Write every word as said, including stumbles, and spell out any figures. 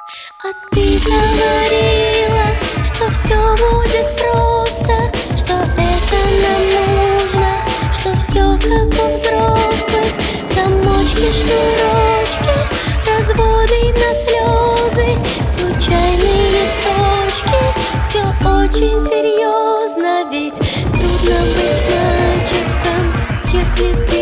А ты говорила, что все будет просто, что это нам нужно, что все как у взрослых. Замочки, шнурочки, разводы на слезы, случайные точки. Все очень серьезно, ведь трудно быть мальчиком, если ты